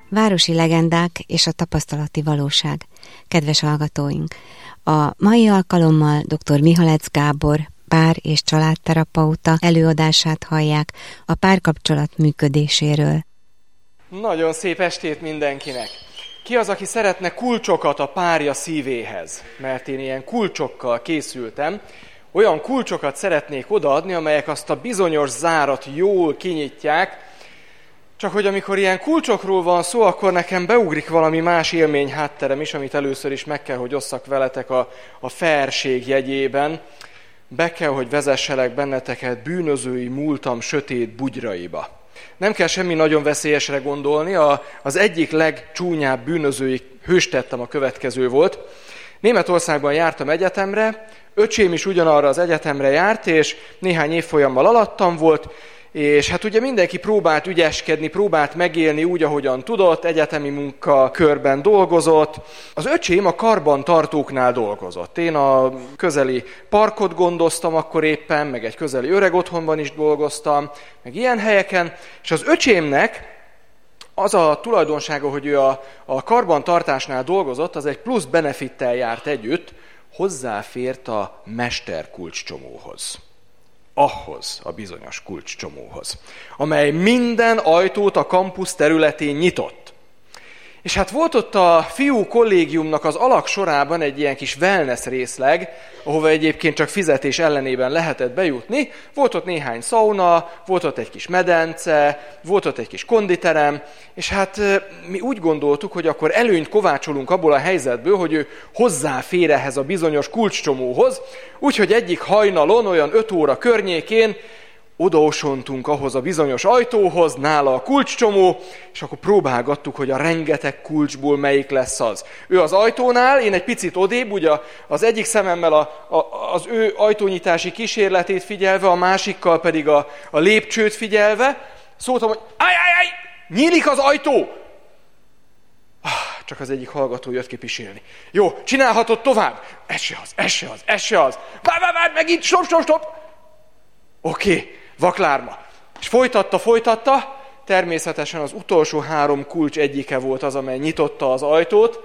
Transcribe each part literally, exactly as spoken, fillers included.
Városi legendák és a tapasztalati valóság. Kedves hallgatóink! A mai alkalommal dr. Mihalec Gábor, pár- és családterapeuta előadását hallják a párkapcsolat működéséről. Nagyon szép estét mindenkinek! Ki az, aki szeretne kulcsokat a párja szívéhez? Mert én ilyen kulcsokkal készültem. Olyan kulcsokat szeretnék odaadni, amelyek azt a bizonyos zárat jól kinyitják, csak hogy amikor ilyen kulcsokról van szó, akkor nekem beugrik valami más élmény hátterem is, amit először is meg kell, hogy osszak veletek a, a fairség jegyében. Be kell, hogy vezesselek benneteket bűnözői múltam sötét bugyraiba. Nem kell semmi nagyon veszélyesre gondolni, a, az egyik legcsúnyább bűnözői hőstettem a következő volt. Németországban jártam egyetemre, öcsém is ugyanarra az egyetemre járt, és néhány évfolyammal alattam volt, és hát ugye mindenki próbált ügyeskedni, próbált megélni úgy, ahogyan tudott, egyetemi munkakörben dolgozott. Az öcsém a karbantartóknál dolgozott. Én a közeli parkot gondoztam akkor éppen, meg egy közeli öreg otthonban is dolgoztam, meg ilyen helyeken, és az öcsémnek az a tulajdonsága, hogy ő a, a karbantartásnál dolgozott, az egy plusz benefittel járt együtt, hozzáfért a mesterkulcscsomóhoz. Ahhoz a bizonyos kulcscsomóhoz, amely minden ajtót a kampusz területén nyitott. És hát volt ott a fiú kollégiumnak az alak sorában egy ilyen kis wellness részleg, ahova egyébként csak fizetés ellenében lehetett bejutni. Volt ott néhány szauna, volt ott egy kis medence, volt ott egy kis konditerem, és hát mi úgy gondoltuk, hogy akkor előnyt kovácsolunk abból a helyzetből, hogy ő hozzáfér ehhez a bizonyos kulcscsomóhoz, úgyhogy egyik hajnalon, olyan öt óra környékén odaosontunk ahhoz a bizonyos ajtóhoz, nála a kulcscsomó, és akkor próbálgattuk, hogy a rengeteg kulcsból melyik lesz az. Ő az ajtónál, én egy picit odébb, ugye az egyik szememmel a, a, az ő ajtónyitási kísérletét figyelve, a másikkal pedig a, a lépcsőt figyelve, szóltam, hogy állj, állj, állj, nyílik az ajtó! Ah, csak az egyik hallgató jött ki pisilni. Jó, csinálhatod tovább? Ez se az, ez se az, ez se az. Várj, várj, várj, megint, stop, stop, stop! Oké. Okay. Vaklárma. És folytatta, folytatta, természetesen az utolsó három kulcs egyike volt az, amely nyitotta az ajtót.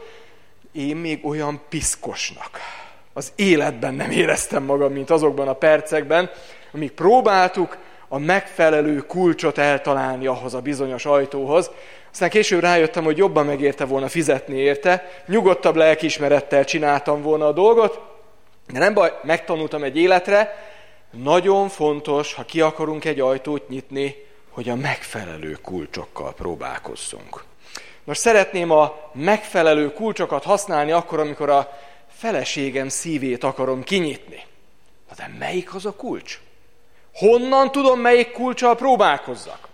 Én még olyan piszkosnak az életben nem éreztem magam, mint azokban a percekben, amíg próbáltuk a megfelelő kulcsot eltalálni ahhoz a bizonyos ajtóhoz. Aztán később rájöttem, hogy jobban megérte volna fizetni érte, nyugodtabb lelkiismerettel csináltam volna a dolgot, de nem baj, megtanultam egy életre. Nagyon fontos, ha ki akarunk egy ajtót nyitni, hogy a megfelelő kulcsokkal próbálkozzunk. Most szeretném a megfelelő kulcsokat használni akkor, amikor a feleségem szívét akarom kinyitni. Na de melyik az a kulcs? Honnan tudom, melyik kulccsal próbálkozzak?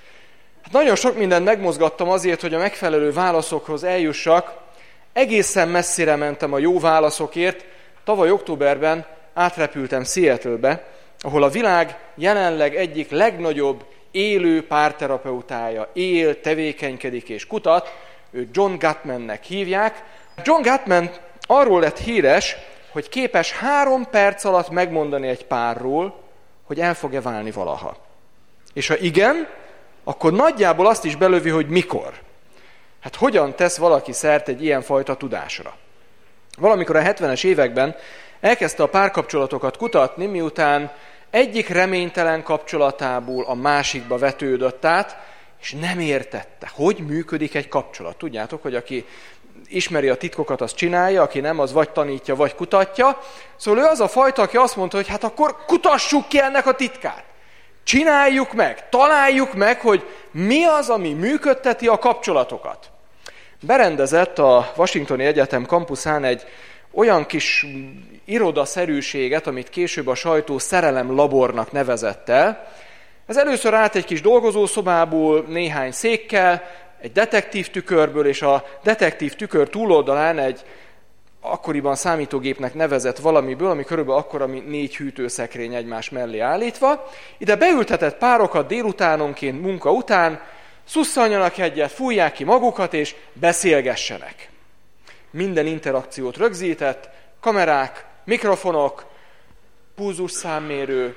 Hát nagyon sok mindent megmozgattam azért, hogy a megfelelő válaszokhoz eljussak. Egészen messzire mentem a jó válaszokért. Tavaly októberben átrepültem Seattle-be, ahol a világ jelenleg egyik legnagyobb élő párterapeutája él, tevékenykedik és kutat, őt John Gottmannek hívják. John Gottman arról lett híres, hogy képes három perc alatt megmondani egy párról, hogy el fog-e válni valaha. És ha igen, akkor nagyjából azt is belövi, hogy mikor. Hát hogyan tesz valaki szert egy ilyenfajta tudásra? Valamikor a hetvenes években elkezdte a párkapcsolatokat kutatni, miután egyik reménytelen kapcsolatából a másikba vetődött át, és nem értette, hogy működik egy kapcsolat. Tudjátok, hogy aki ismeri a titkokat, az csinálja, aki nem, az vagy tanítja, vagy kutatja. Szóval ő az a fajta, aki azt mondta, hogy hát akkor kutassuk ki ennek a titkát. Csináljuk meg, találjuk meg, hogy mi az, ami működteti a kapcsolatokat. Berendezett a Washingtoni Egyetem kampuszán egy olyan kis irodaszerűséget, amit később a sajtó szerelemlabornak nevezett el. Ez először állt egy kis dolgozószobából, néhány székkel, egy detektív tükörből, és a detektív tükör túloldalán egy akkoriban számítógépnek nevezett valamiből, ami körülbelül akkora, mint négy hűtőszekrény egymás mellé állítva. Ide beültetett párokat délutánonként munka után, szusszanjanak egyet, fújják ki magukat, és beszélgessenek. Minden interakciót rögzített, kamerák, mikrofonok, pulzusszámmérő,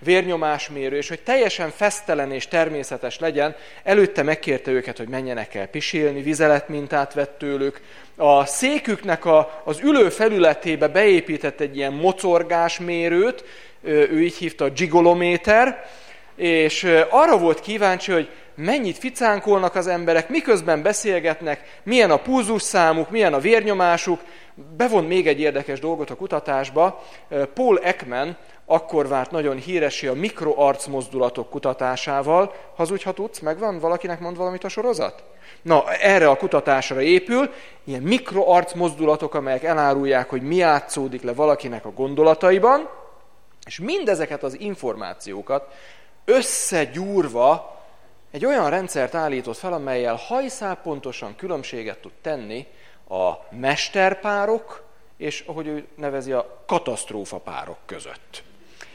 vérnyomásmérő, és hogy teljesen fesztelen és természetes legyen, előtte megkérte őket, hogy menjenek el pisilni, vizeletmintát vett tőlük. A széküknek a, az ülő felületébe beépített egy ilyen mocorgásmérőt, ő így hívta a gigolométer, és arra volt kíváncsi, hogy mennyit ficánkolnak az emberek, miközben beszélgetnek, milyen a pulzusszámuk, milyen a vérnyomásuk. Bevont még egy érdekes dolgot a kutatásba. Paul Ekman akkor vált nagyon híressé a mikroarcmozdulatok kutatásával. Hazudj, ha tudsz, megvan? Valakinek mond valamit a sorozat? Na, erre a kutatásra épül, ilyen mikroarcmozdulatok, amelyek elárulják, hogy mi játszódik le valakinek a gondolataiban, és mindezeket az információkat összegyúrva egy olyan rendszert állított fel, amellyel hajszál pontosan különbséget tud tenni a mesterpárok és, ahogy ő nevezi, a katasztrófapárok között.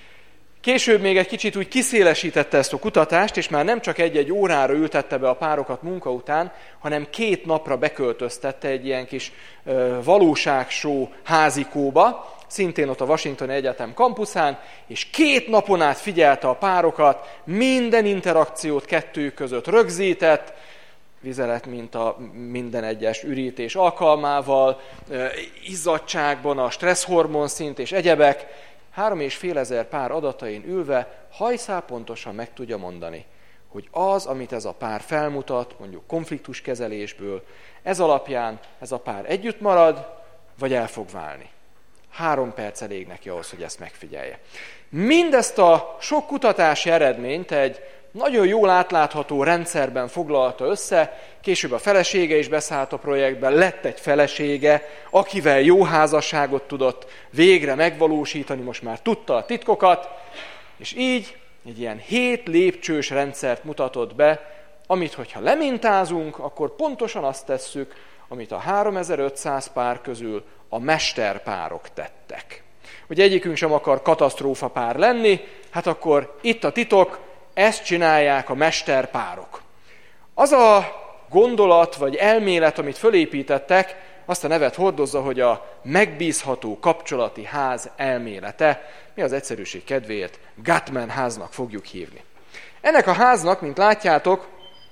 Később még egy kicsit úgy kiszélesítette ezt a kutatást, és már nem csak egy-egy órára ültette be a párokat munka után, hanem két napra beköltöztette egy ilyen kis ö, valóságshow házikóba, szintén ott a Washingtoni Egyetem kampuszán, és két napon át figyelte a párokat, minden interakciót kettőjük között rögzített, vizeletminta minden egyes ürítés alkalmával, izzadságban a stresszhormon szint és egyebek, három és fél ezer pár adatain ülve hajszál pontosan meg tudja mondani, hogy az, amit ez a pár felmutat, mondjuk konfliktuskezelésből, ez alapján ez a pár együtt marad, vagy el fog válni. Három perc elég neki ahhoz, hogy ezt megfigyelje. Mindezt a sok kutatási eredményt egy nagyon jól átlátható rendszerben foglalta össze, később a felesége is beszállt a projektben, lett egy felesége, akivel jó házasságot tudott végre megvalósítani, most már tudta a titkokat, és így egy ilyen hét lépcsős rendszert mutatott be, amit, hogyha lemintázunk, akkor pontosan azt tesszük, amit a háromezer-ötszáz pár közül a mesterpárok tettek. Hogy egyikünk sem akar katasztrófapár lenni, hát akkor itt a titok, ezt csinálják a mesterpárok. Az a gondolat vagy elmélet, amit fölépítettek, azt a nevet hordozza, hogy a megbízható kapcsolati ház elmélete. Mi az egyszerűség kedvéért Gottman háznak fogjuk hívni. Ennek a háznak, mint látjátok,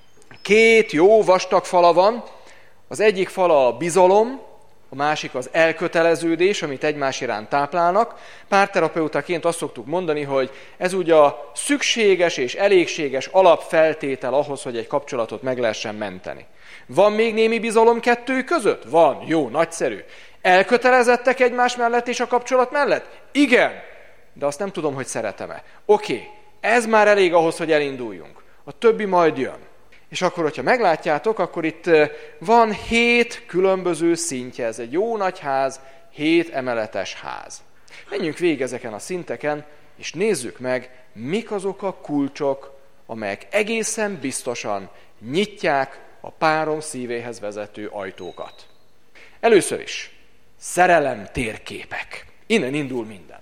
két jó vastag fala van. Az egyik fala a bizalom, a másik az elköteleződés, amit egymás iránt táplálnak. Párterapeutaként azt szoktuk mondani, hogy ez ugye a szükséges és elégséges alapfeltétel ahhoz, hogy egy kapcsolatot meg lehessen menteni. Van még némi bizalom kettő között? Van. Jó, nagyszerű. Elkötelezettek egymás mellett és a kapcsolat mellett? Igen, de azt nem tudom, hogy szeretem-e. Oké, ez már elég ahhoz, hogy elinduljunk. A többi majd jön. És akkor, hogyha meglátjátok, akkor itt van hét különböző szintje. Ez egy jó nagy ház, hét emeletes ház. Menjünk végig ezeken a szinteken, és nézzük meg, mik azok a kulcsok, amelyek egészen biztosan nyitják a párom szívéhez vezető ajtókat. Először is szerelem térképek. Innen indul minden.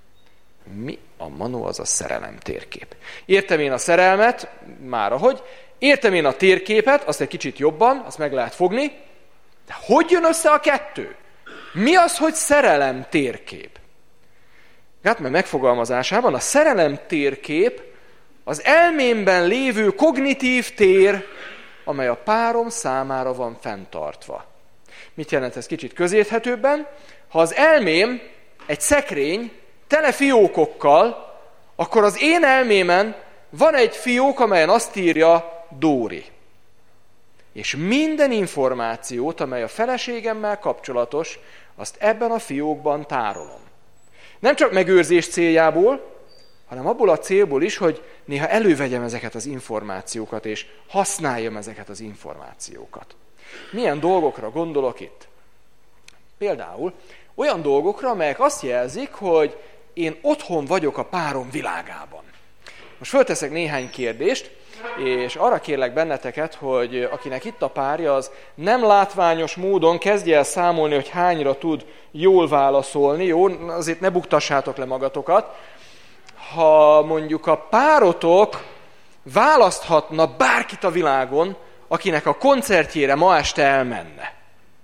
Mi a manó az a szerelem térkép? Értem én a szerelmet, már ahogy, értem én a térképet, azt egy kicsit jobban, azt meg lehet fogni, de hogy jön össze a kettő? Mi az, hogy szerelem térkép? Gottman megfogalmazásában a szerelem térkép az elmémben lévő kognitív tér, amely a párom számára van fenntartva. Mit jelent ez kicsit közérthetőbben? Ha az elmém egy szekrény tele fiókokkal, akkor az én elmémen van egy fiók, amelyen azt írja Dóri. És minden információt, amely a feleségemmel kapcsolatos, azt ebben a fiókban tárolom. Nem csak megőrzés céljából, hanem abból a célból is, hogy néha elővegyem ezeket az információkat, és használjam ezeket az információkat. Milyen dolgokra gondolok itt? Például olyan dolgokra, amelyek azt jelzik, hogy én otthon vagyok a párom világában. Most fölteszek néhány kérdést, és arra kérlek benneteket, hogy akinek itt a párja, az nem látványos módon kezdje el számolni, hogy hányra tud jól válaszolni. Jó, azért ne buktassátok le magatokat. Ha mondjuk a párotok választhatna bárkit a világon, akinek a koncertjére ma este elmenne,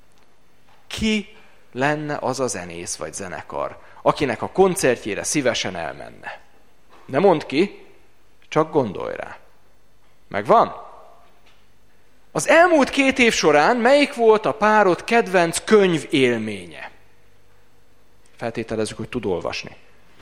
ki lenne az a zenész vagy zenekar, akinek a koncertjére szívesen elmenne? Ne mondd ki, csak gondolj rá. Megvan? Az elmúlt két év során melyik volt a párod kedvenc könyv élménye? Feltételezzük, hogy tud olvasni.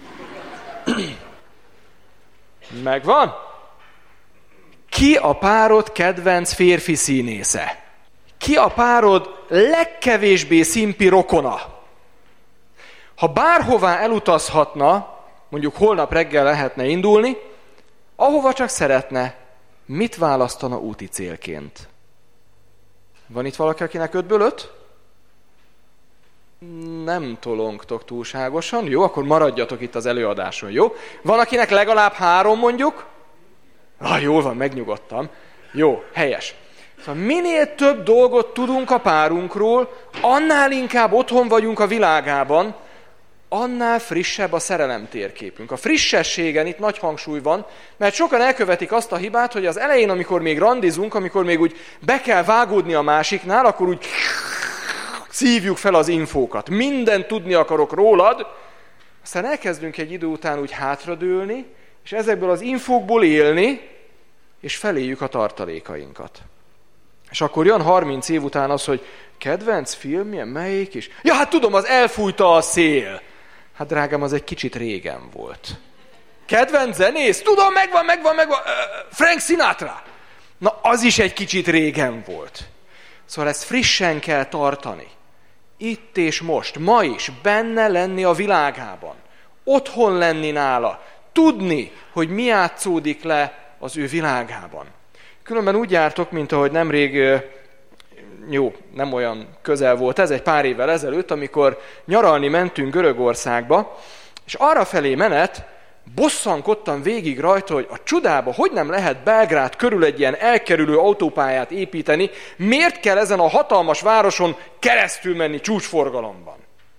Megvan? Ki a párod kedvenc férfi színésze? Ki a párod legkevésbé szimpi rokona? Ha bárhová elutazhatna, mondjuk holnap reggel lehetne indulni, ahova csak szeretne, mit választana úti célként? Van itt valaki, akinek ötből öt? Nem tolongtok túlságosan. Jó, akkor maradjatok itt az előadáson, jó? Van, akinek legalább három mondjuk? Ah, jól van, megnyugodtam. Jó, helyes. Szóval minél több dolgot tudunk a párunkról, annál inkább otthon vagyunk a világában, annál frissebb a szerelem térképünk. A frissességen itt nagy hangsúly van, mert sokan elkövetik azt a hibát, hogy az elején, amikor még randizunk, amikor még úgy be kell vágódni a másiknál, akkor úgy szívjuk fel az infókat. Mindent tudni akarok rólad, aztán elkezdünk egy idő után úgy hátradőlni, és ezekből az infókból élni, és feléljük a tartalékainkat. És akkor jön harminc év után az, hogy kedvenc filmje, melyik is? Ja, hát tudom, az Elfújta a szél. Hát drágám, az egy kicsit régen volt. Kedvenc zenész? Tudom, megvan, megvan, megvan. Frank Sinatra. Na, az is egy kicsit régen volt. Szóval ezt frissen kell tartani. Itt és most, ma is benne lenni a világában. Otthon lenni nála. Tudni, hogy mi játszódik le az ő világában. Különben úgy jártok, mint ahogy nemrég, jó, nem olyan közel volt ez, egy pár évvel ezelőtt, amikor nyaralni mentünk Görögországba, és arrafelé menet bosszankodtam végig rajta, hogy a csodába hogy nem lehet Belgrád körül egy ilyen elkerülő autópályát építeni, miért kell ezen a hatalmas városon keresztül menni csúcsforgalomban.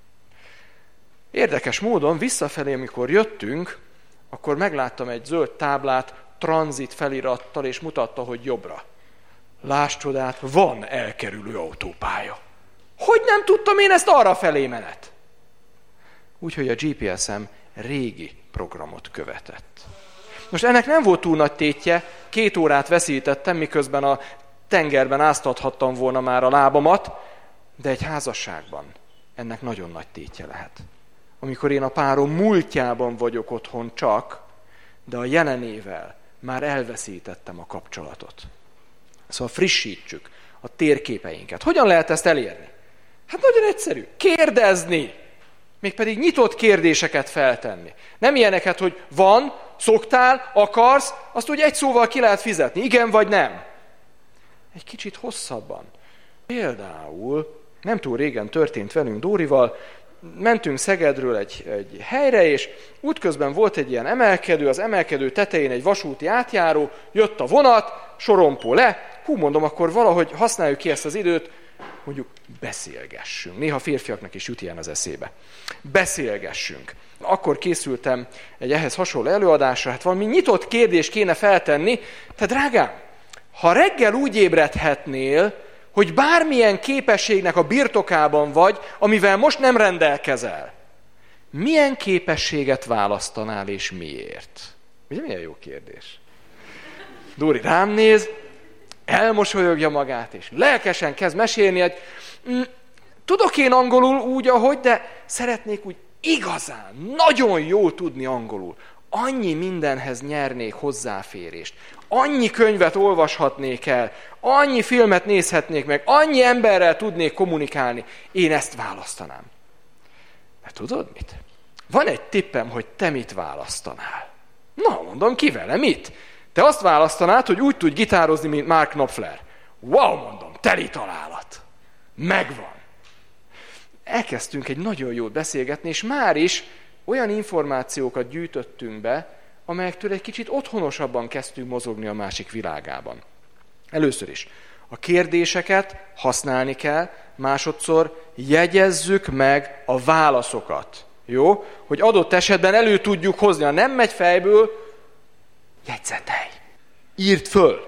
Érdekes módon visszafelé, amikor jöttünk, akkor megláttam egy zöld táblát, tranzit felirattal, és mutatta, hogy jobbra. Lásd csodát, van elkerülő autópálya. Hogy nem tudtam én ezt arrafelé menet? Úgyhogy a gé pé es-em régi programot követett. Most ennek nem volt túl nagy tétje, két órát veszítettem, miközben a tengerben áztathattam volna már a lábamat, de egy házasságban ennek nagyon nagy tétje lehet. Amikor én a párom múltjában vagyok otthon csak, de a jelenével már elveszítettem a kapcsolatot. Szóval frissítsük a térképeinket. Hogyan lehet ezt elérni? Hát nagyon egyszerű. Kérdezni. Mégpedig nyitott kérdéseket feltenni. Nem ilyeneket, hogy van, szoktál, akarsz, azt úgy egy szóval ki lehet fizetni. Igen vagy nem? Egy kicsit hosszabban. Például, nem túl régen történt velünk Dórival, mentünk Szegedről egy, egy helyre, és útközben volt egy ilyen emelkedő, az emelkedő tetején egy vasúti átjáró, jött a vonat, sorompó le, hú, mondom, akkor valahogy használjuk ki ezt az időt, mondjuk beszélgessünk. Néha férfiaknak is jut ilyen az eszébe. Beszélgessünk. Akkor készültem egy ehhez hasonló előadásra, hát valami nyitott kérdést kéne feltenni. Te drágám, ha reggel úgy ébredhetnél, hogy bármilyen képességnek a birtokában vagy, amivel most nem rendelkezel, milyen képességet választanál és miért? Ugye milyen jó kérdés? Dóri rám néz, elmosolyogja magát, és lelkesen kezd mesélni, hogy tudok én angolul úgy, ahogy, de szeretnék úgy igazán, nagyon jól tudni angolul. Annyi mindenhez nyernék hozzáférést. Annyi könyvet olvashatnék el, annyi filmet nézhetnék meg, annyi emberrel tudnék kommunikálni. Én ezt választanám. Mert tudod mit? Van egy tippem, hogy te mit választanál. Na, mondom, ki vele, mit? Te azt választanád, hogy úgy tudj gitározni, mint Mark Knopfler. Wow, mondom, teli találat. Megvan. Elkezdtünk egy nagyon jót beszélgetni, és már is olyan információkat gyűjtöttünk be, amelyektől egy kicsit otthonosabban kezdtünk mozogni a másik világában. Először is, a kérdéseket használni kell, másodszor jegyezzük meg a válaszokat. Jó? Hogy adott esetben elő tudjuk hozni. Ha nem megy fejből, jegyzetelj. Írd föl.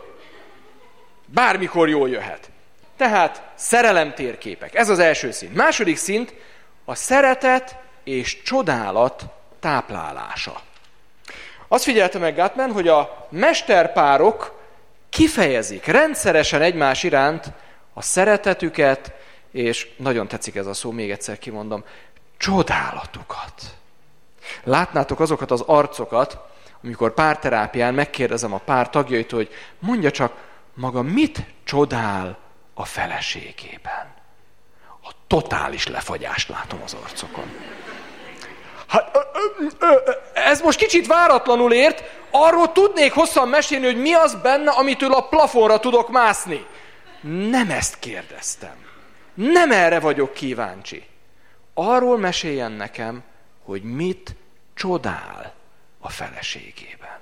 Bármikor jól jöhet. Tehát szerelemtérképek. Ez az első szint. Második szint a szeretet és csodálat táplálása. Azt figyelte meg Gutman, hogy a mesterpárok kifejezik rendszeresen egymás iránt a szeretetüket, és nagyon tetszik ez a szó, még egyszer kimondom, csodálatukat. Látnátok azokat az arcokat, amikor párterápián megkérdezem a pár tagjaitól, hogy mondja csak maga mit csodál a feleségében. A totális lefagyást látom az arcokon. Hát, ez most kicsit váratlanul ért, arról tudnék hosszan mesélni, hogy mi az benne, amitől a plafonra tudok mászni. Nem ezt kérdeztem. Nem erre vagyok kíváncsi. Arról meséljen nekem, hogy mit csodál a feleségében.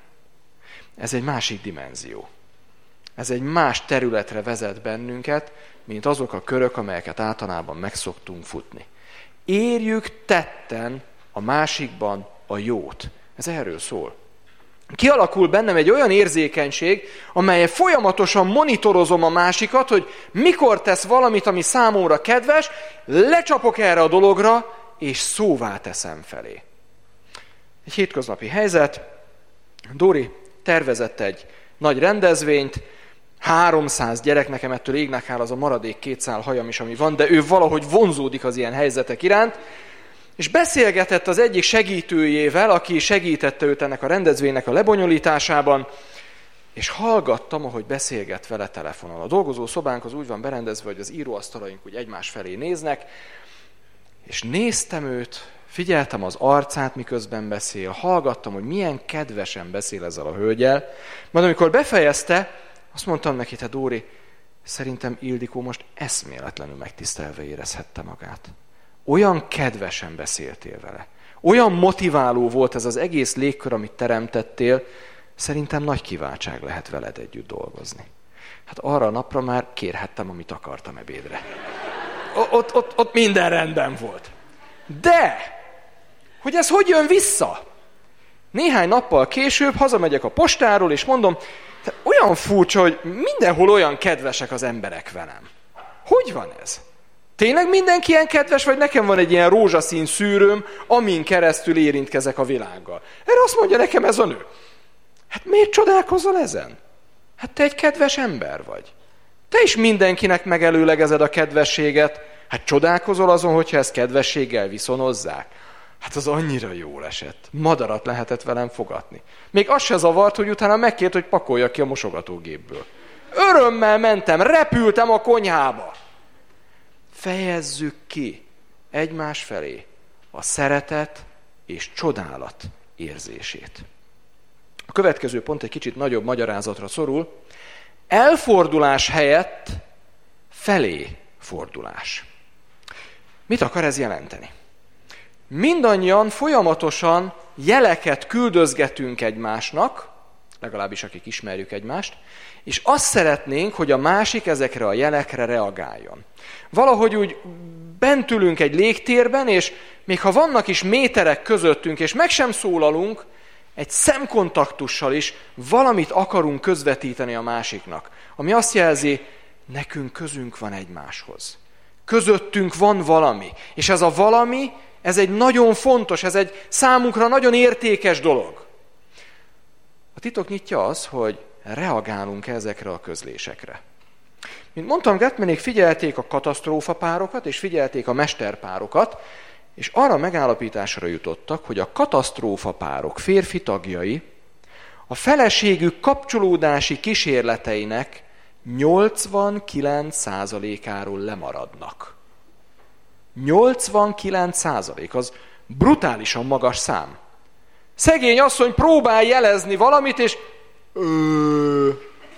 Ez egy másik dimenzió. Ez egy más területre vezet bennünket, mint azok a körök, amelyeket általában megszoktunk futni. Érjük tetten a másikban a jót. Ez erről szól. Kialakul bennem egy olyan érzékenység, amelyel folyamatosan monitorozom a másikat, hogy mikor tesz valamit, ami számomra kedves, lecsapok erre a dologra, és szóvá teszem felé. Egy hétköznapi helyzet. Dóri tervezett egy nagy rendezvényt, háromszáz gyerek, nekem ettől égnek áll az a maradék két szál hajam is, ami van, de ő valahogy vonzódik az ilyen helyzetek iránt, és beszélgetett az egyik segítőjével, aki segítette őt ennek a rendezvénynek a lebonyolításában, és hallgattam, ahogy beszélget vele telefonon. A dolgozó szobánk az úgy van berendezve, hogy az íróasztalaink úgy egymás felé néznek, és néztem őt, figyeltem az arcát, miközben beszél, hallgattam, hogy milyen kedvesen beszél ezzel a hölgyel, majd amikor befejezte, azt mondtam neki, te Dóri, szerintem Ildikó most eszméletlenül megtisztelve érezhette magát. Olyan kedvesen beszéltél vele. Olyan motiváló volt ez az egész légkör, amit teremtettél, szerintem nagy kiváltság lehet veled együtt dolgozni. Hát arra a napra már kérhettem, amit akartam ebédre. Ott, ott, ott minden rendben volt. De, hogy ez hogy jön vissza? Néhány nappal később hazamegyek a postáról, és mondom, te olyan furcsa, hogy mindenhol olyan kedvesek az emberek velem. Hogy van ez? Tényleg mindenki ilyen kedves, vagy nekem van egy ilyen rózsaszín szűrőm, amin keresztül érintkezek a világgal? Erre azt mondja nekem ez a nő. Hát miért csodálkozol ezen? Hát te egy kedves ember vagy. Te is mindenkinek megelőlegezed a kedvességet. Hát csodálkozol azon, hogyha ezt kedvességgel viszonozzák. Hát az annyira jól esett. Madarat lehetett velem fogatni. Még az se zavart, hogy utána megkért, hogy pakoljak ki a mosogatógépből. Örömmel mentem, repültem a konyhába. Fejezzük ki egymás felé a szeretet és csodálat érzését. A következő pont egy kicsit nagyobb magyarázatra szorul. Elfordulás helyett felé fordulás. Mit akar ez jelenteni? Mindannyian folyamatosan jeleket küldözgetünk egymásnak, legalábbis akik ismerjük egymást, és azt szeretnénk, hogy a másik ezekre a jelekre reagáljon. Valahogy úgy bent ülünk egy légtérben, és még ha vannak is méterek közöttünk, és meg sem szólalunk, egy szemkontaktussal is valamit akarunk közvetíteni a másiknak, ami azt jelzi, nekünk közünk van egymáshoz. Közöttünk van valami, és ez a valami, ez egy nagyon fontos, ez egy számunkra nagyon értékes dolog. A titok nyitja az, hogy reagálunk ezekre a közlésekre. Mint mondtam, Gutmanék figyelték a katasztrófapárokat, és figyelték a mesterpárokat, és arra megállapításra jutottak, hogy a katasztrófapárok férfi tagjai a feleségük kapcsolódási kísérleteinek nyolcvankilenc százalékáról lemaradnak. nyolcvankilenc százalék, az brutálisan magas szám. Szegény asszony próbál jelezni valamit, és Ö...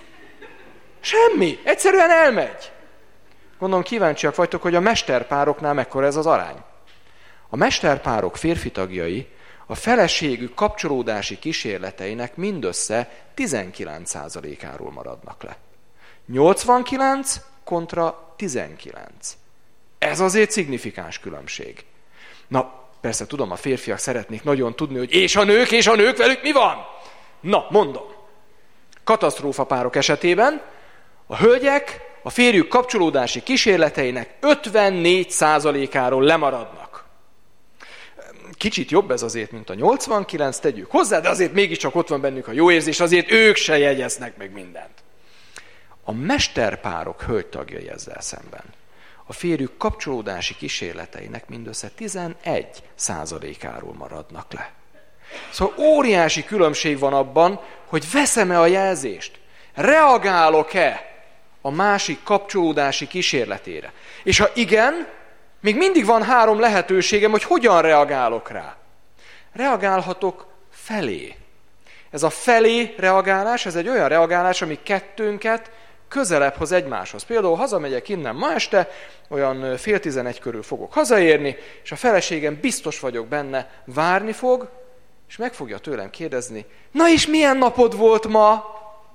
semmi, egyszerűen elmegy. Gondolom kíváncsiak vagytok, hogy a mesterpároknál mekkora ez az arány. A mesterpárok férfi tagjai a feleségük kapcsolódási kísérleteinek mindössze tizenkilenc százalékáról maradnak le. nyolcvankilenc kontra tizenkilenc. Ez azért szignifikáns különbség. Na, persze tudom, a férfiak szeretnék nagyon tudni, hogy és a nők, és a nők velük mi van? Na, mondom. Katasztrófapárok esetében a hölgyek a férjük kapcsolódási kísérleteinek ötvennégy százalékáról lemaradnak. kicsit jobb ez azért, mint a nyolcvankilenc, tegyük hozzá, de azért mégiscsak ott van bennük a jó érzés, azért ők se jegyeznek meg mindent. A mesterpárok hölgytagjai ezzel szemben a férjük kapcsolódási kísérleteinek mindössze tizenegy százalékáról maradnak le. Szóval óriási különbség van abban, hogy veszem-e a jelzést, reagálok-e a másik kapcsolódási kísérletére. És ha igen, még mindig van három lehetőségem, hogy hogyan reagálok rá. Reagálhatok felé. Ez a felé reagálás, ez egy olyan reagálás, ami kettőnket közelebb hoz egymáshoz. Például hazamegyek innen ma este, olyan fél tizenegy körül fogok hazaérni, és a feleségem biztos vagyok benne, várni fog, és meg fogja tőlem kérdezni, na és milyen napod volt ma?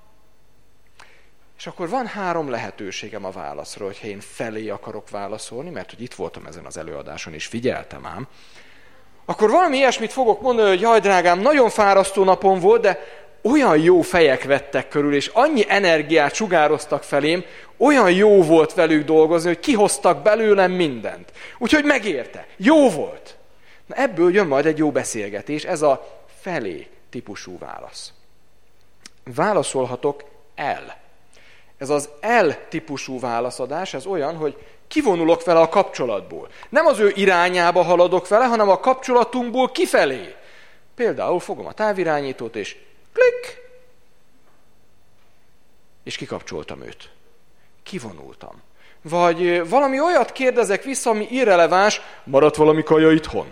És akkor van három lehetőségem a válaszra, hogyha én felé akarok válaszolni, mert hogy itt voltam ezen az előadáson, és figyeltem ám, akkor valami ilyesmit fogok mondani, hogy jaj drágám, nagyon fárasztó napom volt, de olyan jó fejek vettek körül, és annyi energiát sugároztak felém, olyan jó volt velük dolgozni, hogy kihoztak belőlem mindent. Úgyhogy megérte. Jó volt. Na ebből jön majd egy jó beszélgetés, ez a felé típusú válasz. Válaszolhatok el. Ez az el típusú válaszadás, ez olyan, hogy kivonulok vele a kapcsolatból. Nem az ő irányába haladok vele, hanem a kapcsolatunkból kifelé. Például fogom a távirányítót, és klik, és kikapcsoltam őt. Kivonultam. Vagy valami olyat kérdezek vissza, ami irreleváns, maradt valami kaja itthon?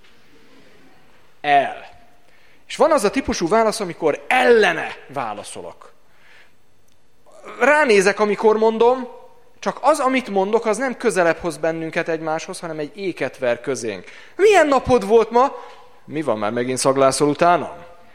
El. És van az a típusú válasz, amikor ellene válaszolok. Ránézek, amikor mondom, csak az, amit mondok, az nem közelebb hoz bennünket egymáshoz, hanem egy éket ver közénk. Milyen napod volt ma? Mi van, már megint szaglászol utánam?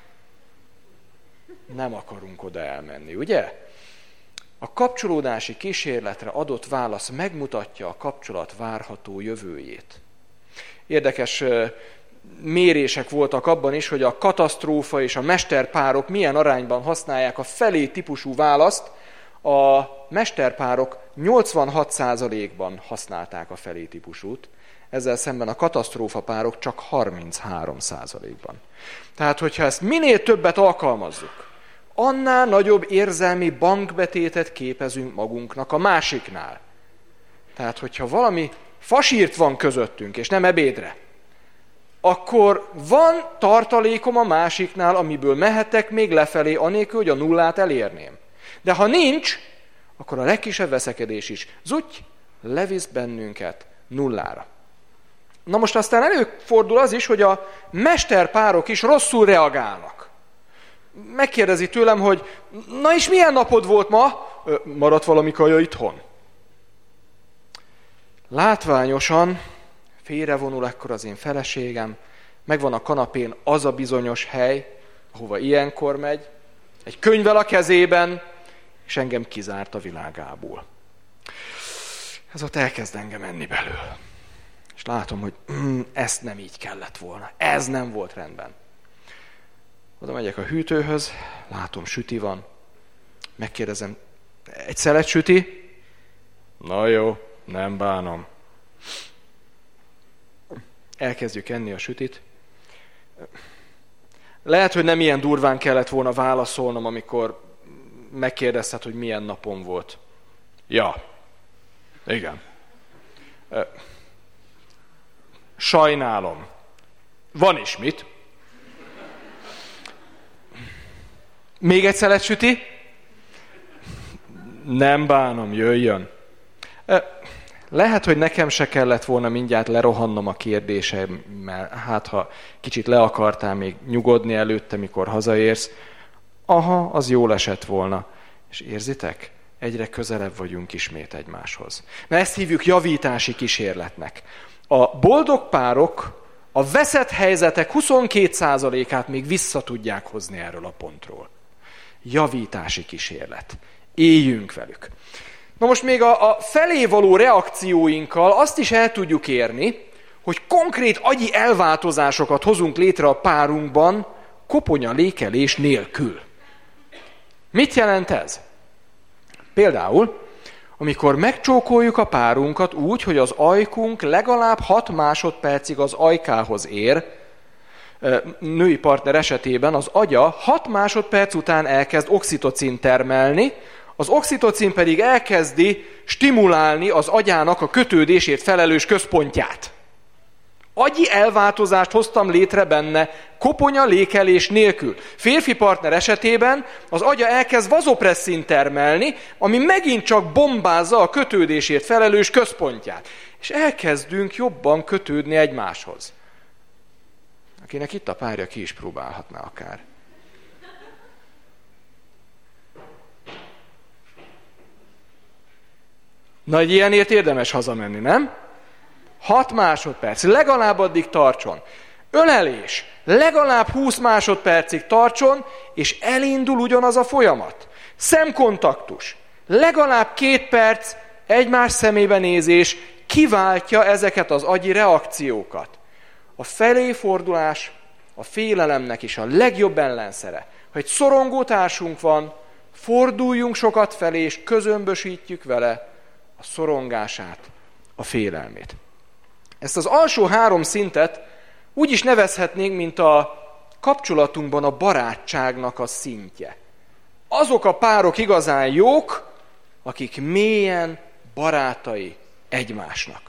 Nem akarunk oda elmenni, ugye? A kapcsolódási kísérletre adott válasz megmutatja a kapcsolat várható jövőjét. Érdekes mérések voltak abban is, hogy a katasztrófa és a mesterpárok milyen arányban használják a felé típusú választ. A mesterpárok nyolcvanhat százalékban használták a felé típusút, ezzel szemben a katasztrófa párok csak harminchárom százalékban. Tehát, hogyha ezt minél többet alkalmazzuk, annál nagyobb érzelmi bankbetétet képezünk magunknak a másiknál. Tehát, hogyha valami fasírt van közöttünk, és nem ebédre, akkor van tartalékom a másiknál, amiből mehetek még lefelé, anélkül, hogy a nullát elérném. De ha nincs, akkor a legkisebb veszekedés is zutty, levisz bennünket nullára. Na most aztán előfordul az is, hogy a mesterpárok is rosszul reagálnak. Megkérdezi tőlem, hogy na és milyen napod volt ma? Maradt valami kaja itthon? Látványosan félrevonul ekkor az én feleségem, megvan a kanapén az a bizonyos hely, ahova ilyenkor megy, egy könyvvel a kezében, és engem kizárt a világából. Ez ott elkezd engem enni belül. És látom, hogy mm, ezt nem így kellett volna. Ez nem volt rendben. Oda megyek a hűtőhöz, látom, süti van. Megkérdezem, egy szelet süti? Na jó, nem bánom. Elkezdjük enni a sütit. Lehet, hogy nem ilyen durván kellett volna válaszolnom, amikor megkérdezted, hogy milyen napom volt. Ja, igen. Sajnálom. Van is mit? Még egy szelet süti? Nem bánom, jöjjön. Lehet, hogy nekem se kellett volna mindjárt lerohannom a kérdésemmel. Hát, ha kicsit le akartál még nyugodni előtte, mikor hazaérsz, aha, az jól esett volna. És érzitek? Egyre közelebb vagyunk ismét egymáshoz. Na ezt hívjuk javítási kísérletnek. A boldog párok a veszett helyzetek huszonkét százalékát még vissza tudják hozni erről a pontról. Javítási kísérlet. Éljünk velük. Na most még a, a felé való reakcióinkkal azt is el tudjuk érni, hogy konkrét agyi elváltozásokat hozunk létre a párunkban, koponya lékelés nélkül. Mit jelent ez? Például, amikor megcsókoljuk a párunkat úgy, hogy az ajkunk legalább hat másodpercig az ajkához ér, női partner esetében az agya hat másodperc után elkezd oxitocin termelni, az oxitocin pedig elkezdi stimulálni az agyának a kötődésért felelős központját. Agyi elváltozást hoztam létre benne, koponya lékelés nélkül. Férfi partner esetében az agya elkezd vazopresszin termelni, ami megint csak bombázza a kötődésért felelős központját. És elkezdünk jobban kötődni egymáshoz. Akinek itt a párja, ki is próbálhatná akár. Na, egy ilyenért érdemes hazamenni, nem? Hat másodperc, legalább addig tartson. Ölelés, legalább húsz másodpercig tartson, és elindul ugyanaz a folyamat. Szemkontaktus, legalább két perc, egymás szemébe nézés kiváltja ezeket az agyi reakciókat. A feléfordulás a félelemnek is a legjobb ellenszere. Ha egy szorongó társunk van, forduljunk sokat felé, és közömbösítjük vele a szorongását, a félelmét. Ezt az alsó három szintet úgy is nevezhetnénk, mint a kapcsolatunkban a barátságnak a szintje. Azok a párok igazán jók, akik mélyen barátai egymásnak.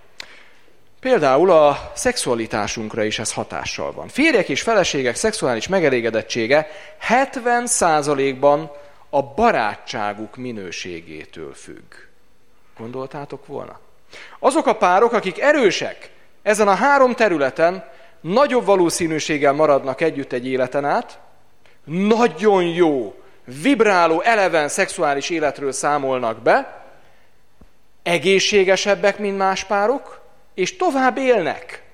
Például a szexualitásunkra is ez hatással van. Férjek és feleségek szexuális megelégedettsége hetven százalékban a barátságuk minőségétől függ. Gondoltátok volna? Azok a párok, akik erősek ezen a három területen, nagyobb valószínűséggel maradnak együtt egy életen át, nagyon jó, vibráló, eleven szexuális életről számolnak be, egészségesebbek, mint más párok, és tovább élnek.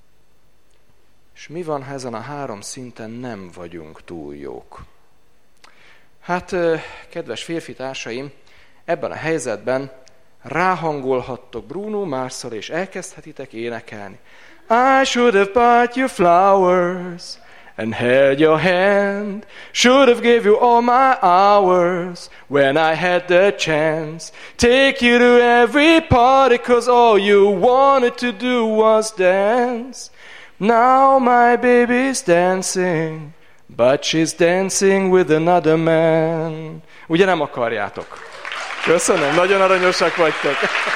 És mi van, ha ezen a három szinten nem vagyunk túl jók? Hát, kedves férfi társaim, ebben a helyzetben ráhangolhattok Bruno Marsszal, és elkezdhetitek énekelni. I should have bought you flowers and held your hand. Should have gave you all my hours when I had the chance. Take you to every party cause all you wanted to do was dance. Now my baby's dancing, but she's dancing with another man. Ugye nem akarjátok? Köszönöm, nagyon aranyosak vagytok.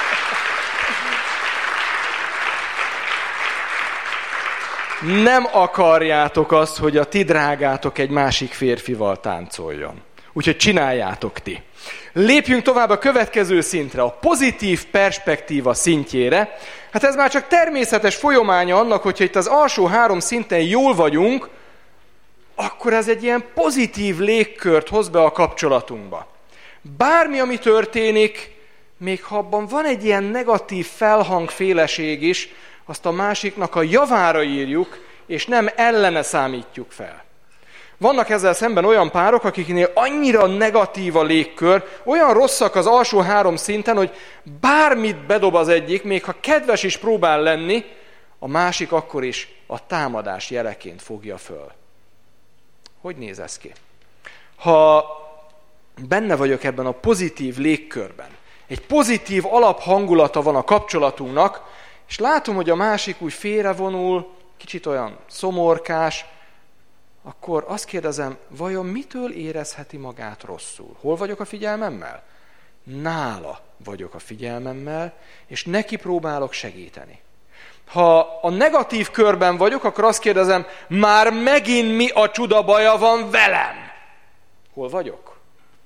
Nem akarjátok azt, hogy a ti drágátok egy másik férfival táncoljon. Úgyhogy csináljátok ti. Lépjünk tovább a következő szintre, a pozitív perspektíva szintjére. Hát ez már csak természetes folyamánya annak, hogyha itt az alsó három szinten jól vagyunk, akkor ez egy ilyen pozitív légkört hoz be a kapcsolatunkba. Bármi, ami történik, még ha abban van egy ilyen negatív felhangféleség is, azt a másiknak a javára írjuk, és nem ellene számítjuk fel. Vannak ezzel szemben olyan párok, akiknél annyira negatív a légkör, olyan rosszak az alsó három szinten, hogy bármit bedob az egyik, még ha kedves is próbál lenni, a másik akkor is a támadás jeleként fogja föl. Hogy néz ez ki? Ha benne vagyok ebben a pozitív légkörben, egy pozitív alaphangulata van a kapcsolatunknak, és látom, hogy a másik úgy félrevonul, kicsit olyan szomorkás, akkor azt kérdezem, vajon mitől érezheti magát rosszul? Hol vagyok a figyelmemmel? Nála vagyok a figyelmemmel, és neki próbálok segíteni. Ha a negatív körben vagyok, akkor azt kérdezem, már megint mi a csuda baja van velem? Hol vagyok?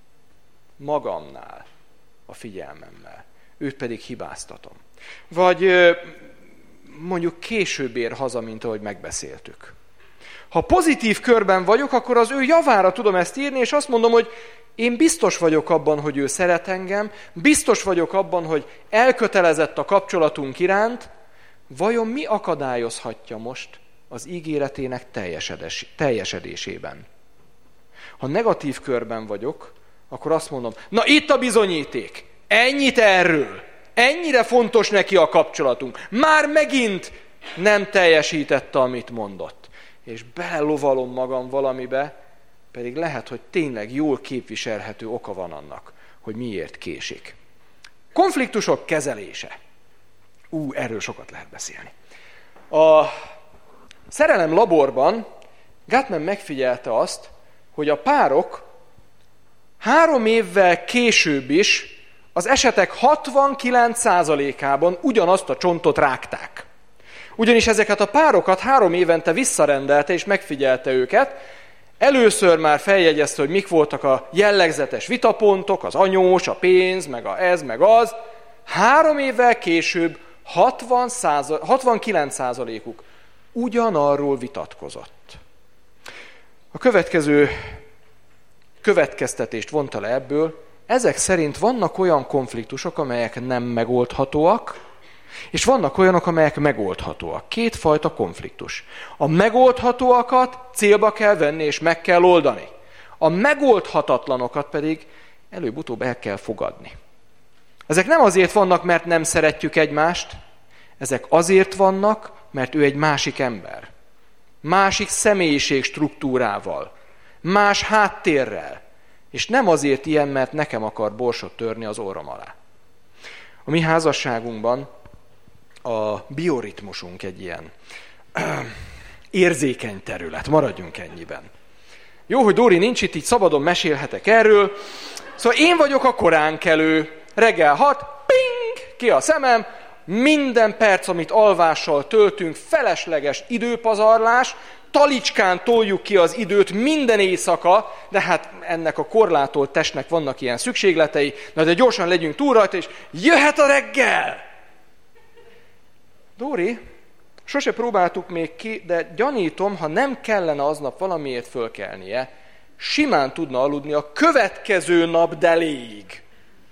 Magamnál, a figyelmemmel. Őt pedig hibáztatom. Vagy mondjuk később ér haza, mint ahogy megbeszéltük. Ha pozitív körben vagyok, akkor az ő javára tudom ezt írni, és azt mondom, hogy én biztos vagyok abban, hogy ő szeret engem, biztos vagyok abban, hogy elkötelezett a kapcsolatunk iránt, vajon mi akadályozhatja most az ígéretének teljesedésében? Ha negatív körben vagyok, akkor azt mondom, na itt a bizonyíték, ennyit erről, ennyire fontos neki a kapcsolatunk, már megint nem teljesítette, amit mondott. És belelovalom magam valamibe, pedig lehet, hogy tényleg jól képviselhető oka van annak, hogy miért késik. Konfliktusok kezelése. Ú, erről sokat lehet beszélni. A szerelem laborban Gottman megfigyelte azt, hogy a párok három évvel később is az esetek hatvankilenc százalékában ugyanazt a csontot rágták. Ugyanis ezeket a párokat három évente visszarendelte és megfigyelte őket. Először már feljegyezte, hogy mik voltak a jellegzetes vitapontok, az anyós, a pénz, meg a ez, meg az. Három évvel később hatvan százalék, hatvankilenc százalékuk ugyanarról vitatkozott. A következő következtetést vonta le ebből, ezek szerint vannak olyan konfliktusok, amelyek nem megoldhatóak, és vannak olyanok, amelyek megoldhatóak. Kétfajta konfliktus. A megoldhatóakat célba kell venni, és meg kell oldani. A megoldhatatlanokat pedig előbb-utóbb el kell fogadni. Ezek nem azért vannak, mert nem szeretjük egymást, ezek azért vannak, mert ő egy másik ember. Másik személyiség struktúrával, más háttérrel, és nem azért ilyen, mert nekem akar borsot törni az orrom alá. A mi házasságunkban a bioritmusunk egy ilyen öh, érzékeny terület, maradjunk ennyiben. Jó, hogy Dóri nincs itt, így szabadon mesélhetek erről. Szóval én vagyok a koránkelő, reggel hat, ping, ki a szemem, minden perc, amit alvással töltünk, felesleges időpazarlás, talicskán toljuk ki az időt minden éjszaka, de hát ennek a korlátolt testnek vannak ilyen szükségletei, na de gyorsan legyünk túl rajta, és jöhet a reggel! Dóri, sose próbáltuk még ki, de gyanítom, ha nem kellene aznap valamiért fölkelnie, simán tudna aludni a következő nap deléig.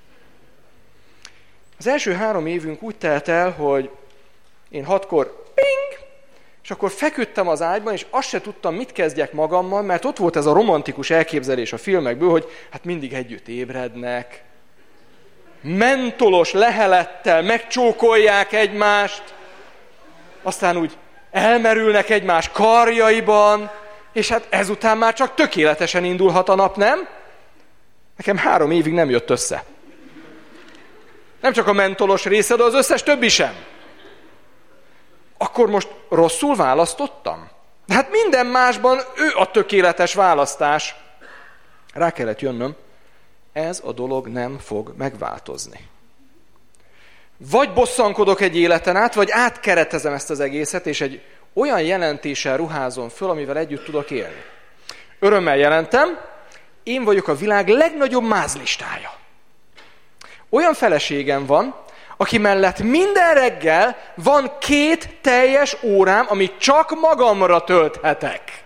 Az első három évünk úgy telt el, hogy én hatkor ping, és akkor feküdtem az ágyban, és azt se tudtam, mit kezdjek magammal, mert ott volt ez a romantikus elképzelés a filmekből, hogy hát mindig együtt ébrednek, mentolos lehelettel megcsókolják egymást, aztán úgy elmerülnek egymás karjaiban, és hát ezután már csak tökéletesen indulhat a nap, nem? Nekem három évig nem jött össze. Nem csak a mentolos része, de az összes többi sem. Akkor most rosszul választottam? De hát minden másban ő a tökéletes választás. Rá kellett jönnöm, ez a dolog nem fog megváltozni. Vagy bosszankodok egy életen át, vagy átkeretezem ezt az egészet, és egy olyan jelentéssel ruházom föl, amivel együtt tudok élni. Örömmel jelentem, én vagyok a világ legnagyobb mázlistája. Olyan feleségem van, aki mellett minden reggel van két teljes órám, amit csak magamra tölthetek.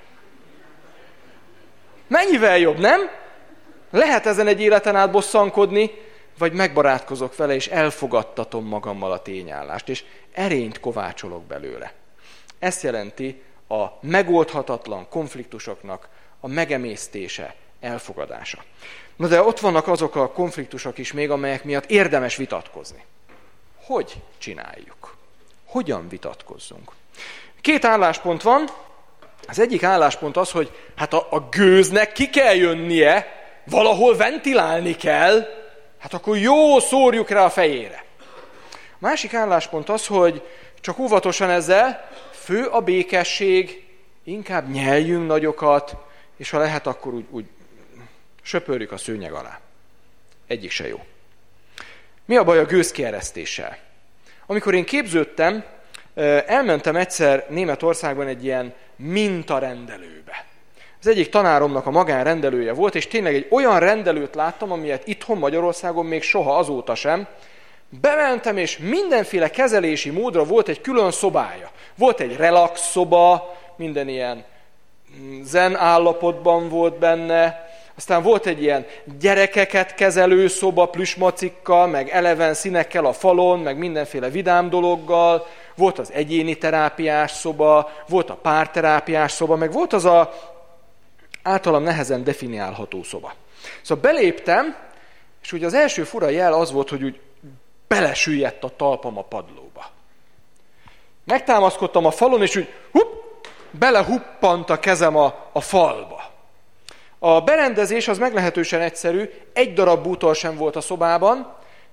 Mennyivel jobb, nem? Lehet ezen egy életen át bosszankodni, vagy megbarátkozok vele, és elfogadtatom magammal a tényállást, és erényt kovácsolok belőle. Ezt jelenti a megoldhatatlan konfliktusoknak a megemésztése, elfogadása. Na de ott vannak azok a konfliktusok is még, amelyek miatt érdemes vitatkozni. Hogy csináljuk? Hogyan vitatkozzunk? Két álláspont van. Az egyik álláspont az, hogy hát a, a gőznek ki kell jönnie, valahol ventilálni kell, hát akkor jó, szórjuk rá a fejére. A másik álláspont az, hogy csak óvatosan ezzel, fő a békesség, inkább nyeljünk nagyokat, és ha lehet, akkor úgy, úgy söpörjük a szőnyeg alá. Egyik se jó. Mi a baj a gőzkieresztéssel? Amikor én képződtem, elmentem egyszer Németországban egy ilyen mintarendelőbe. Az egyik tanáromnak a magánrendelője volt, és tényleg egy olyan rendelőt láttam, amilyet itthon Magyarországon még soha azóta sem. Bementem, és mindenféle kezelési módra volt egy külön szobája. Volt egy relax szoba, minden ilyen zen állapotban volt benne, aztán volt egy ilyen gyerekeket kezelő szoba plüsmacikkal, meg eleven színekkel a falon, meg mindenféle vidám dologgal, volt az egyéni terápiás szoba, volt a párterápiás szoba, meg volt az a általam nehezen definiálható szoba. Szóval beléptem, és ugye az első fura jel az volt, hogy úgy belesüllyedt a talpam a padlóba. Megtámaszkodtam a falon, és úgy hupp, belehuppant a kezem a, a falba. A berendezés az meglehetősen egyszerű, egy darab bútor sem volt a szobában,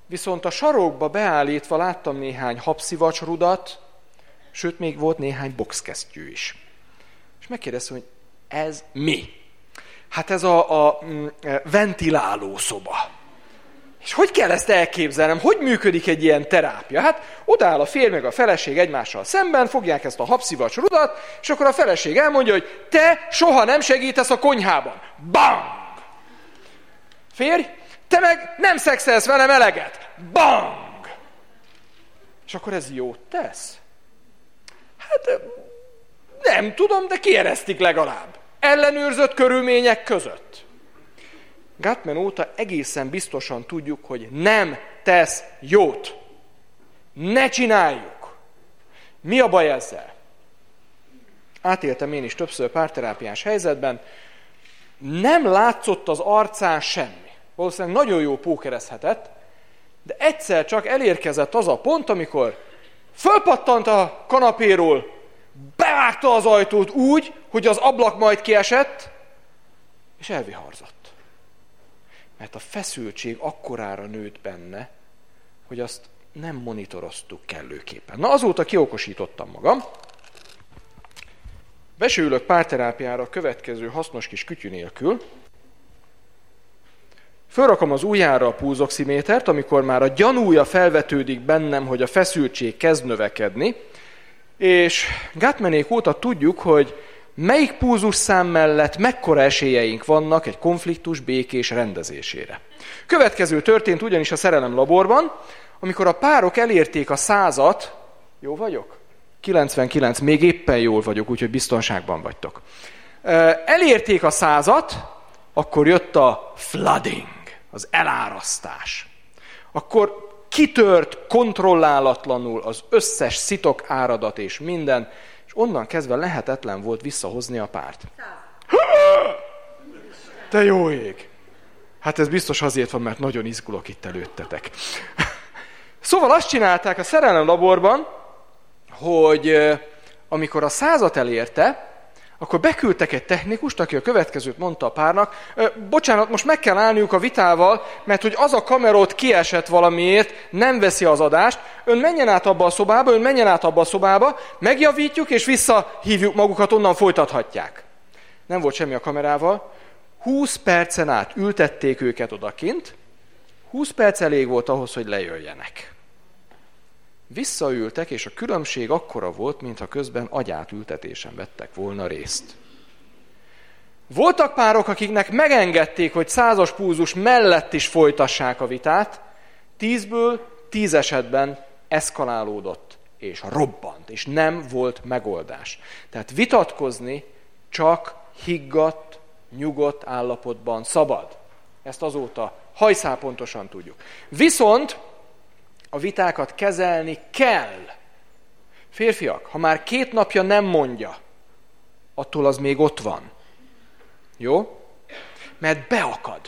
viszont a sarokba beállítva láttam néhány habszivacsrudat, sőt, még volt néhány boxkesztyű is. És megkérdeztem, hogy ez mi? Hát ez a, a ventiláló szoba. És hogy kell ezt elképzelnem? Hogy működik egy ilyen terápia? Hát odaáll a férj meg a feleség egymással szemben, fogják ezt a habszivacs rudat, és akkor a feleség elmondja, hogy te soha nem segítesz a konyhában. Bang! Férj, te meg nem szexelsz velem eleget. Bang! És akkor ez jót tesz? Hát nem tudom, de kieresztik legalább. Ellenőrzött körülmények között. Gutman óta egészen biztosan tudjuk, hogy nem tesz jót. Ne csináljuk. Mi a baj ezzel? Átéltem én is többször párterápiás helyzetben. Nem látszott az arcán semmi. Valószínűleg nagyon jó pókerezhetett, de egyszer csak elérkezett az a pont, amikor fölpattant a kanapéról, bevágta az ajtót úgy, hogy az ablak majd kiesett, és elviharzott. Mert a feszültség akkorára nőtt benne, hogy azt nem monitoroztuk kellőképpen. Na, azóta kiokosítottam magam. Besülök párterápiára a következő hasznos kis kütyű nélkül. Fölrakom az ujjára a pulzoximétert, amikor már a gyanúja felvetődik bennem, hogy a feszültség kezd növekedni, és Gutmanék óta tudjuk, hogy melyik pulzusszám mellett mekkora esélyeink vannak egy konfliktus békés rendezésére. Következő történt ugyanis a szerelem laborban, amikor a párok elérték a százat, jó vagyok? kilencvenkilenc, még éppen jól vagyok, úgyhogy biztonságban vagytok. Elérték a százat, akkor jött a flooding, az elárasztás. Akkor kitört kontrollálatlanul az összes szitok áradat és minden, és onnan kezdve lehetetlen volt visszahozni a párt. Te jó ég! Hát ez biztos azért van, mert nagyon izgulok itt előttetek. Szóval azt csinálták a szerelem laborban, hogy amikor a százat elérte, akkor beküldtek egy technikust, aki a következőt mondta a párnak, bocsánat, most meg kell állniuk a vitával, mert hogy az a kamera ott kiesett valamiért, nem veszi az adást, ön menjen át abba a szobába, ön menjen át abba a szobába, megjavítjuk és visszahívjuk magukat, onnan folytathatják. Nem volt semmi a kamerával, húsz percen át ültették őket odakint, húsz perc elég volt ahhoz, hogy lejöjjenek. Visszaültek, és a különbség akkora volt, mintha közben agyátültetésen vettek volna részt. Voltak párok, akiknek megengedték, hogy százas pulzus mellett is folytassák a vitát, tízből tíz esetben eszkalálódott, és robbant, és nem volt megoldás. Tehát vitatkozni csak higgadt, nyugodt állapotban szabad. Ezt azóta hajszál pontosan tudjuk. Viszont a vitákat kezelni kell. Férfiak, ha már két napja nem mondja, attól az még ott van. Jó? Mert beakad.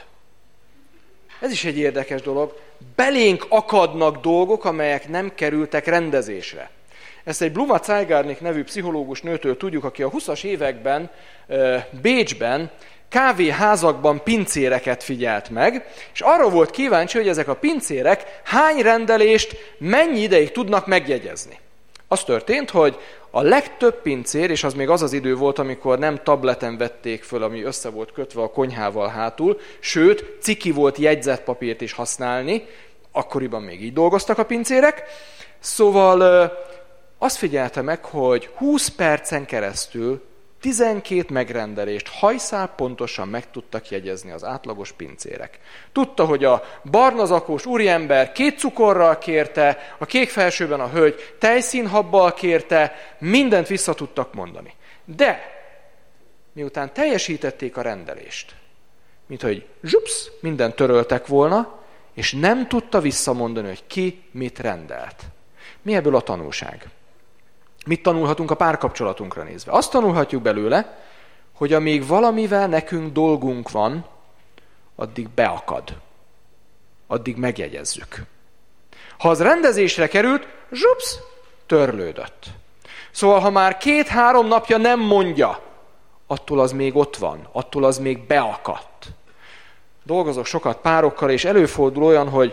Ez is egy érdekes dolog. Belénk akadnak dolgok, amelyek nem kerültek rendezésre. Ezt egy Bluma Zeigarnik nevű pszichológus nőtől tudjuk, aki a huszas években Bécsben kávéházakban pincéreket figyelt meg, és arra volt kíváncsi, hogy ezek a pincérek hány rendelést mennyi ideig tudnak megjegyezni. Az történt, hogy a legtöbb pincér, és az még az az idő volt, amikor nem tableten vették föl, ami össze volt kötve a konyhával hátul, sőt, ciki volt jegyzetpapírt is használni, akkoriban még így dolgoztak a pincérek. Szóval azt figyelte meg, hogy húsz percen keresztül tizenkét megrendelést hajszál pontosan meg tudtak jegyezni az átlagos pincérek. Tudta, hogy a barna zakós úriember két cukorral kérte, a kék felsőben a hölgy tejszínhabbal kérte, mindent vissza tudtak mondani. De miután teljesítették a rendelést, mint hogy zsupsz, mindent töröltek volna, és nem tudta visszamondani, hogy ki mit rendelt. Mi ebből a tanulság? Mit tanulhatunk a párkapcsolatunkra nézve? Azt tanulhatjuk belőle, hogy amíg valamivel nekünk dolgunk van, addig beakad. Addig megjegyezzük. Ha az rendezésre került, zsupsz, törlődött. Szóval, ha már két-három napja nem mondja, attól az még ott van, attól az még beakadt. Dolgozok sokat párokkal, és előfordul olyan, hogy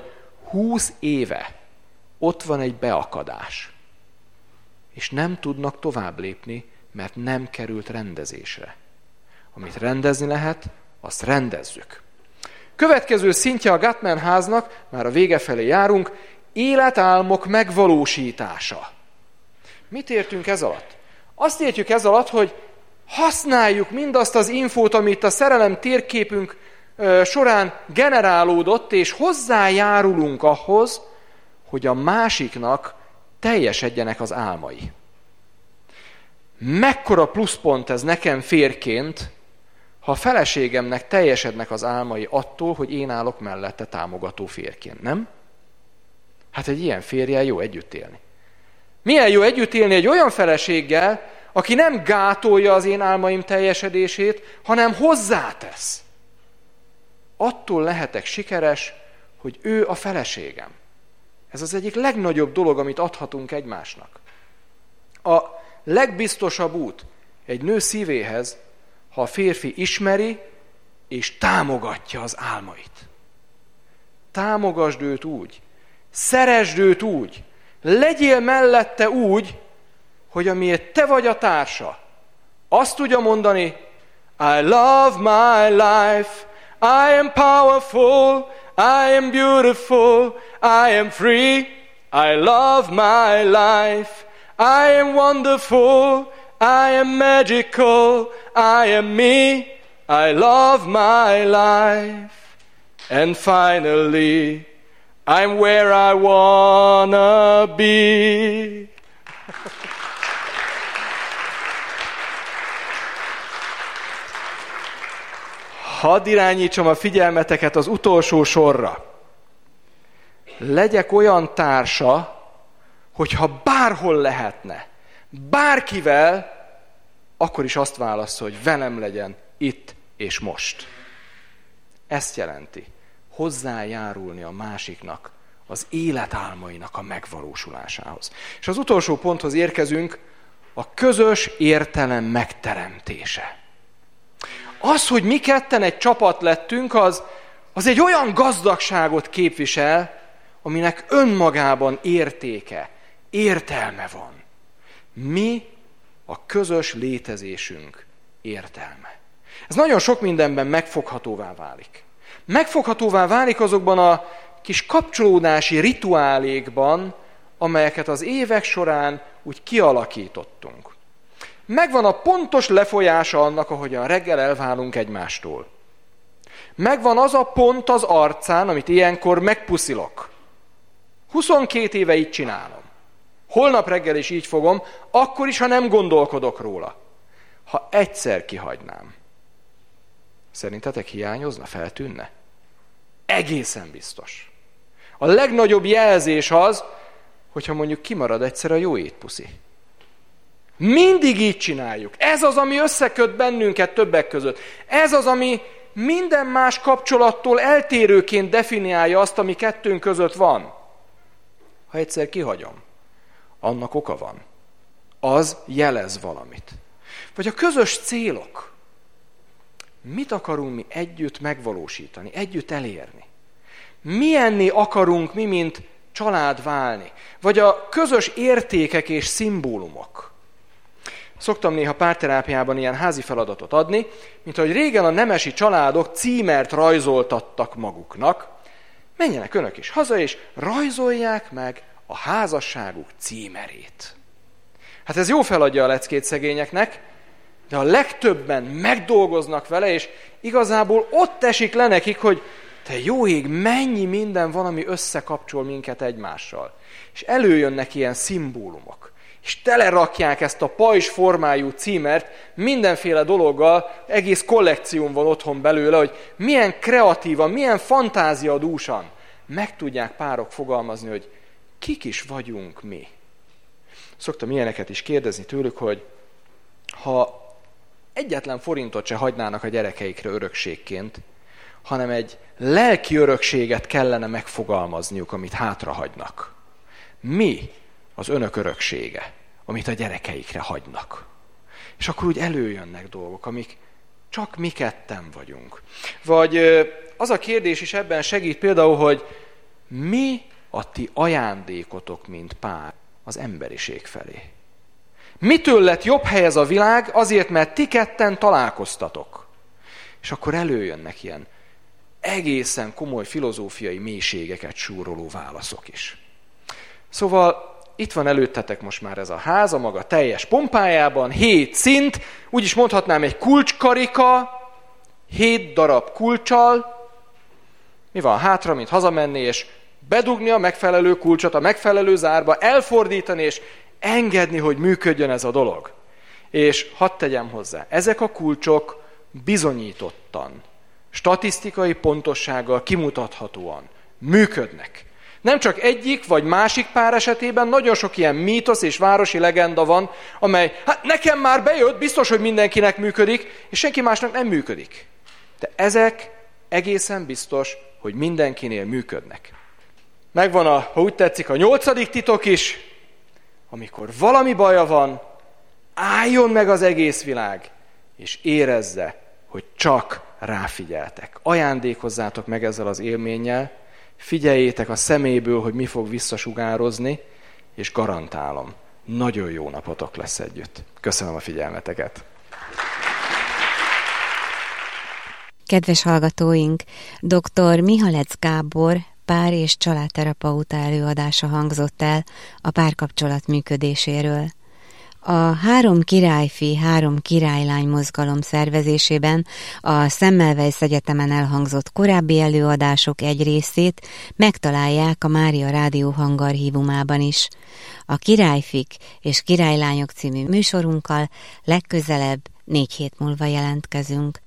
húsz éve ott van egy beakadás, és nem tudnak tovább lépni, mert nem került rendezésre. Amit rendezni lehet, azt rendezzük. Következő szintje a Gutman háznak, már a vége felé járunk, életálmok megvalósítása. Mit értünk ez alatt? Azt értjük ez alatt, hogy használjuk mindazt az infót, amit a szerelem térképünk során generálódott, és hozzájárulunk ahhoz, hogy a másiknak teljesedjenek az álmai. Mekkora pluszpont ez nekem férként, ha a feleségemnek teljesednek az álmai attól, hogy én állok mellette támogató férként, nem? Hát egy ilyen férjel jó együtt élni. Milyen jó együtt élni egy olyan feleséggel, aki nem gátolja az én álmaim teljesedését, hanem hozzátesz. Attól lehetek sikeres, hogy ő a feleségem. Ez az egyik legnagyobb dolog, amit adhatunk egymásnak. A legbiztosabb út egy nő szívéhez, ha a férfi ismeri és támogatja az álmait. Támogasd őt úgy, szeresd őt úgy, legyél mellette úgy, hogy amiért te vagy a társa, azt tudja mondani, I love my life, I am powerful, I am beautiful, I am free, I love my life, I am wonderful, I am magical, I am me, I love my life, and finally, I'm where I wanna be. Hadd irányítsam a figyelmeteket az utolsó sorra. Legyek olyan társa, hogyha bárhol lehetne, bárkivel, akkor is azt válasszol, hogy velem legyen itt és most. Ezt jelenti hozzájárulni a másiknak, az életálmainak a megvalósulásához. És az utolsó ponthoz érkezünk, a közös értelem megteremtése. Az, hogy mi ketten egy csapat lettünk, az, az egy olyan gazdagságot képvisel, aminek önmagában értéke, értelme van. Mi a közös létezésünk értelme. Ez nagyon sok mindenben megfoghatóvá válik. Megfoghatóvá válik azokban a kis kapcsolódási rituálékban, amelyeket az évek során úgy kialakítottunk. Megvan a pontos lefolyása annak, ahogyan reggel elválunk egymástól. Megvan az a pont az arcán, amit ilyenkor megpuszilok. huszonkét éve így csinálom. Holnap reggel is így fogom, akkor is, ha nem gondolkodok róla. Ha egyszer kihagynám, szerintetek hiányozna, feltűnne? Egészen biztos. A legnagyobb jelzés az, hogyha mondjuk kimarad egyszer a jó étpuszi. Mindig így csináljuk. Ez az, ami összeköt bennünket többek között. Ez az, ami minden más kapcsolattól eltérőként definiálja azt, ami kettőnk között van. Ha egyszer kihagyom, annak oka van. Az jelez valamit. Vagy a közös célok. Mit akarunk mi együtt megvalósítani, együtt elérni? Milyenné akarunk mi, mint család válni? Vagy a közös értékek és szimbólumok. Szoktam néha párterápiában ilyen házi feladatot adni, mint ahogy régen a nemesi családok címert rajzoltattak maguknak. Menjenek önök is haza, és rajzolják meg a házasságuk címerét. Hát ez jó feladja a leckét szegényeknek, de a legtöbben megdolgoznak vele, és igazából ott esik le nekik, hogy te jó ég, mennyi minden van, ami összekapcsol minket egymással. És előjönnek ilyen szimbólumok. És telerakják ezt a pajzs formájú címert mindenféle dologgal, egész kollekcióm van otthon belőle, hogy milyen kreatívan, milyen fantáziadúsan meg tudják párok fogalmazni, hogy kik is vagyunk mi. Szoktam ilyeneket is kérdezni tőlük, hogy ha egyetlen forintot se hagynának a gyerekeikre örökségként, hanem egy lelki örökséget kellene megfogalmazniuk, amit hátrahagynak. Mi az önök öröksége, amit a gyerekeikre hagynak? És akkor úgy előjönnek dolgok, amik csak mi ketten vagyunk. Vagy az a kérdés is ebben segít például, hogy mi a ti ajándékotok, mint pár az emberiség felé? Mitől lett jobb hely ez a világ? Azért, mert ti ketten találkoztatok. És akkor előjönnek ilyen egészen komoly filozófiai mélységeket súroló válaszok is. Szóval itt van előttetek most már ez a ház, a maga teljes pompájában, hét szint, úgyis mondhatnám egy kulcskarika, hét darab kulccsal. Mi van hátra, mint hazamenni, és bedugni a megfelelő kulcsot a megfelelő zárba, elfordítani, és engedni, hogy működjön ez a dolog. És hadd tegyem hozzá, ezek a kulcsok bizonyítottan, statisztikai pontossággal kimutathatóan működnek. Nem csak egyik vagy másik pár esetében, nagyon sok ilyen mítosz és városi legenda van, amely, hát nekem már bejött, biztos, hogy mindenkinek működik, és senki másnak nem működik. De ezek egészen biztos, hogy mindenkinél működnek. Megvan a, ha úgy tetszik, a nyolcadik titok is, amikor valami baja van, álljon meg az egész világ, és érezze, hogy csak ráfigyeltek. Ajándékozzátok meg ezzel az élménnyel, figyeljétek a szeméből, hogy mi fog visszasugározni, és garantálom, nagyon jó napotok lesz együtt. Köszönöm a figyelmeteket! Kedves hallgatóink, dr. Mihalec Gábor pár- és családterapeuta előadása hangzott el a párkapcsolat működéséről. A Három királyfi, három királylány mozgalom szervezésében a Semmelweis Egyetemen elhangzott korábbi előadások egy részét megtalálják a Mária Rádió hangarchívumában is. A Királyfik és Királylányok című műsorunkkal legközelebb négy hét múlva jelentkezünk.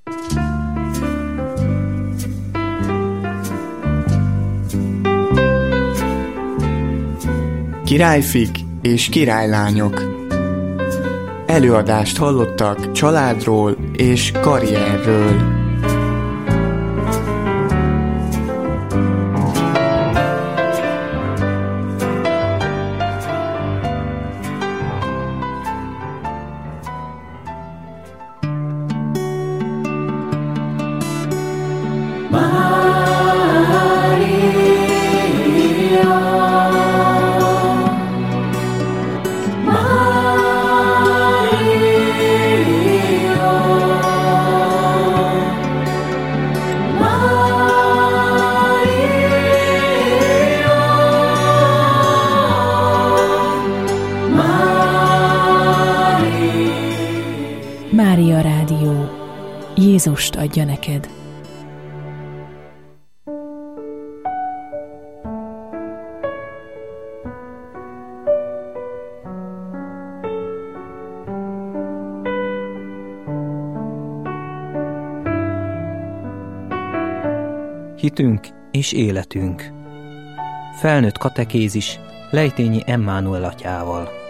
Királyfik és királylányok. Előadást hallottak családról és karrierről. Mária Rádió. Jézust adja neked. Hitünk és életünk. Felnőtt katekézis Lejtényi Emmánuel atyával.